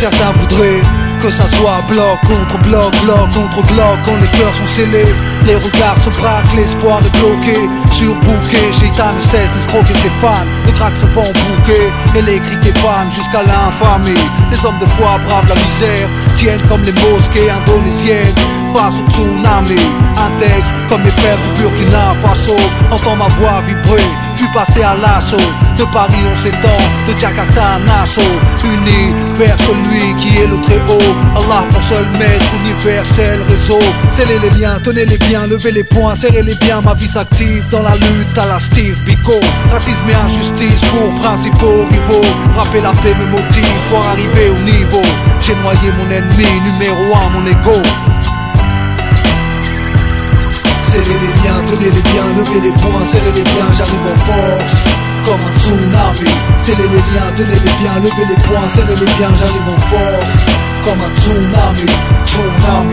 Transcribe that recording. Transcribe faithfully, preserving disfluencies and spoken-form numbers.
Certains voudraient que ça soit bloc contre bloc, bloc contre bloc. Quand les cœurs sont scellés, les regards se braquent, l'espoir est bloqué, surbooké. Shaitan ne cesse d'escroquer ses fans, le crack se vend bouquet et les cris des fans jusqu'à l'infamie. Les hommes de foi bravent la misère, tiennent comme les mosquées indonésiennes face au tsunami. Intègre comme les frères du Burkina Faso, entends ma voix vibrer, puis passer à l'assaut. De Paris on s'étend, de Jakarta à Nassau, unis vers celui qui est le très haut. Allah pour seul maître, universel réseau. Scellez les liens, tenez-les bien, levez les poings, serrez-les bien. Ma vie s'active dans la lutte à la Steve Biko. Racisme et injustice pour principaux rivaux. Frapper la paix me motive pour arriver au niveau. J'ai noyé mon ennemi, numéro un, mon ego. Serrez les liens, tenez les bien, levez les poings, serrez les bien, j'arrive en force comme un tsunami. Serrez les liens, tenez les bien, levez les poings, serrez les bien, j'arrive en force comme un tsunami, tsunami.